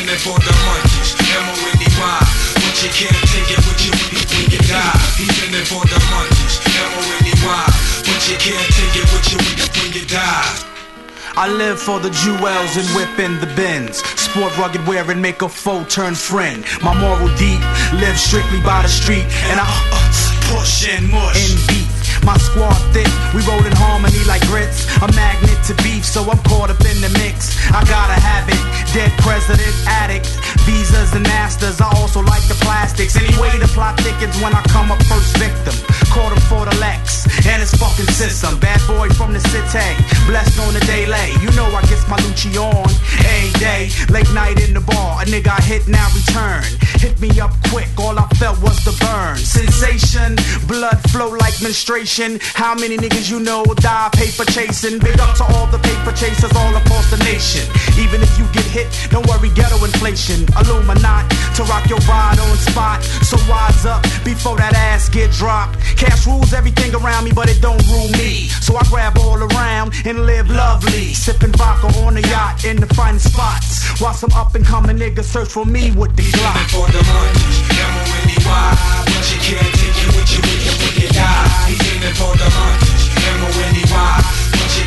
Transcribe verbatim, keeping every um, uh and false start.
in it for the monkeys, M O N E Y. But you can't take it with you when you die. He's in it for the monkeys, M O N E Y. But you can't take it with you when you die. I live for the jewels and whip in the bins. Sport rugged wear and make a foe turn friend. My moral deep, live strictly by the street. And I uh, push and mush and beat. My squad thick, we roll in harmony like grits. A magnet to beef, so I'm caught up in the mix. I gotta have it, dead president, addict. Visas and masters, I also like the plastics. Anyway, the plot thickens when I come up first victim. Caught him for the Lex and his fucking system. Bad boy from the city, blessed on the daily. You know I get my Lucci on every day. Late night in the bar, a nigga I hit now return. Hit me up quick, all I felt was the burn. Sensation, blood flow like menstruation. How many niggas you know die paper chasing? Big up to all the paper chasers all across the nation. Even if you get hit, don't worry, ghetto inflation. Illuminati to rock your ride on spot. So wise up before that ass get dropped. Cash rules everything around me, but it don't rule me. So I grab all around and live lovely. Sipping vodka on the yacht in the fine spots. While some up and coming niggas search for me with the Glock. He's in it for the monkeys, M O N E Y. But you can't take it with you when you die. He's in it for the monkeys, M O N E Y. But you